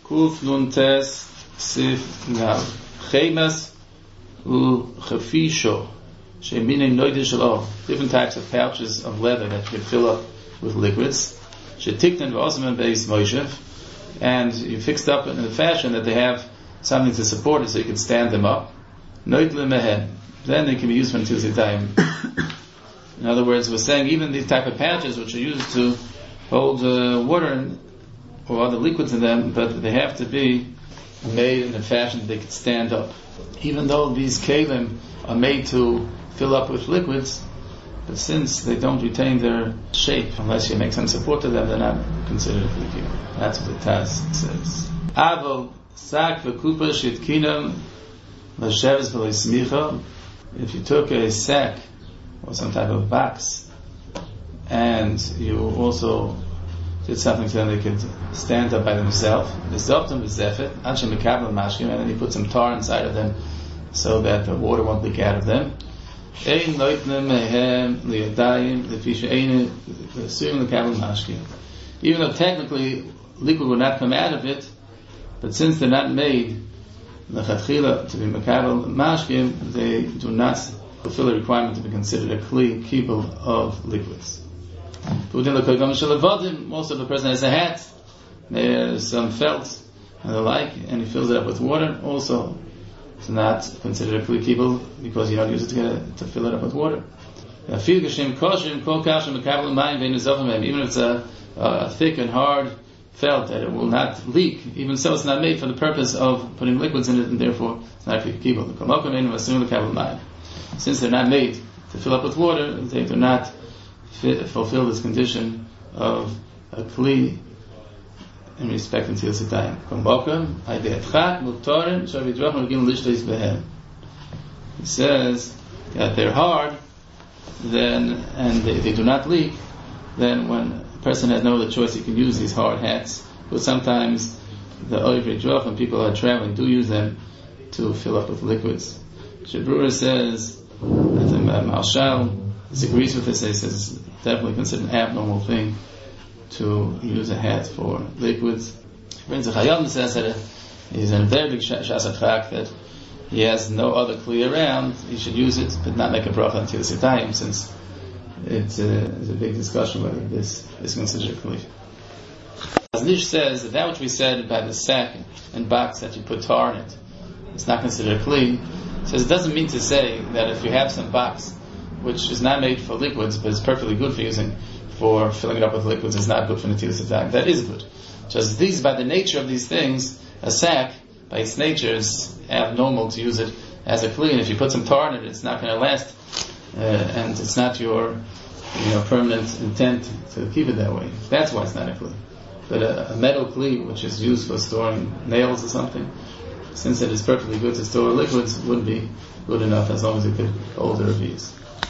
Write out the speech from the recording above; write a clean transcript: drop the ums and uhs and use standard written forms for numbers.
Kuf nun tes sif now. Chemas u chafisho shemine noide shelo. Different types of pouches of leather that you can fill up with liquids. Shetiknen v'osman beis Moshev, and you fixed up in a fashion that they have something to support it, so you can stand them up. Noidle mehen. Then they can be used for Netilas Yadayim. In other words, we're saying even these type of pouches, which are used to hold water or other liquids in them, but they have to be made in a fashion that they can stand up. Even though these kelim are made to fill up with liquids, but since they don't retain their shape, unless you make some support to them, they're not considered a kelim. That's what the Taz says. Aval sak v'kupa shitkinam l'sheves v'leismicha. If you took a sack or some type of box, and you also did something to them, they could stand up by themselves. And then you put some tar inside of them so that the water won't leak out of them. Even though technically liquid will not come out of it, but since they're not made l'chatchila to be mekabel mashkim, they do not fulfill the requirement to be considered a kibul of liquids. Also, if the person has a hat, there's some felt and the like, and he fills it up with water, also it's not considered a kibul because you don't use it to fill it up with water. Even if it's a thick and hard felt that it will not leak, even so it's not made for the purpose of putting liquids in it, and therefore it's not a kibul. Since they're not made to fill up with water, they do not fulfill this condition of a kli in respect to Netilas Yadayim. He says that they're hard, then, and they do not leak, then when a person has no other choice, he can use these hard hats. But sometimes the oivri drach, when people are traveling, do use them to fill up with liquids. Shabrura says that the Marshal disagrees with this. He says it's definitely considered an abnormal thing to use a hat for liquids. Prince Chayam says that he's in a very big shasatrak that he has no other kli around, he should use it, but not make a bracha until Netilas Yadayim, since it's a big discussion whether this is considered a kli. As Nish says that which we said about the sack and box that you put tar in it, it's not considered a kli. Says it doesn't mean to say that if you have some box which is not made for liquids but is perfectly good for using for filling it up with liquids, is not good for Netilas Yadayim. That is good. Just these, by the nature of these things, a sack by its nature is abnormal to use it as a kli, and if you put some tar in it, it's not going to last, and it's not your permanent intent to keep it that way. That's why it's not a kli. But a metal kli, which is used for storing nails or something, since it is perfectly good to store liquids, would be good enough as long as it could hold the revius.